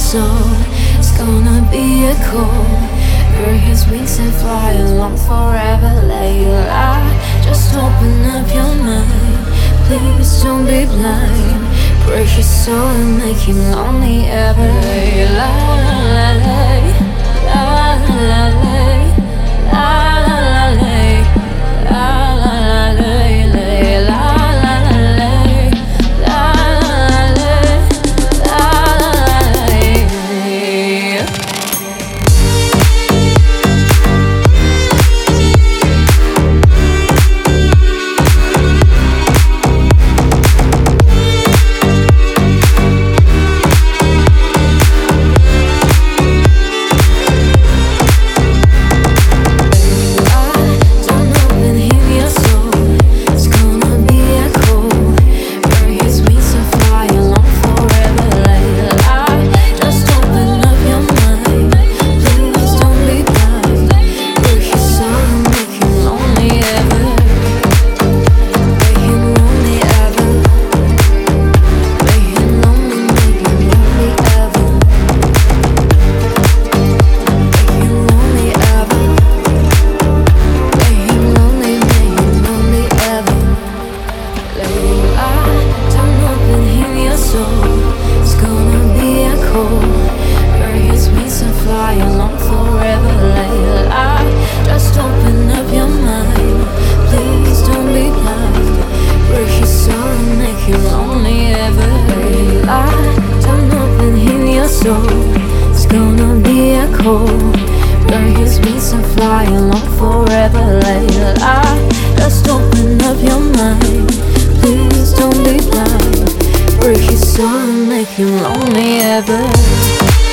soul. It's gonna be a cold. Break his wings and fly along forever, Layla. Just open up your mind. Please don't be blind. Break his soul and make him lonely ever, Layla. La, la, la, la, la, la, la, it's gonna be a cold. Burn his wings and fly along forever, Layla. Just open up your mind. Please don't be blind. Break his soul and make him lonely ever.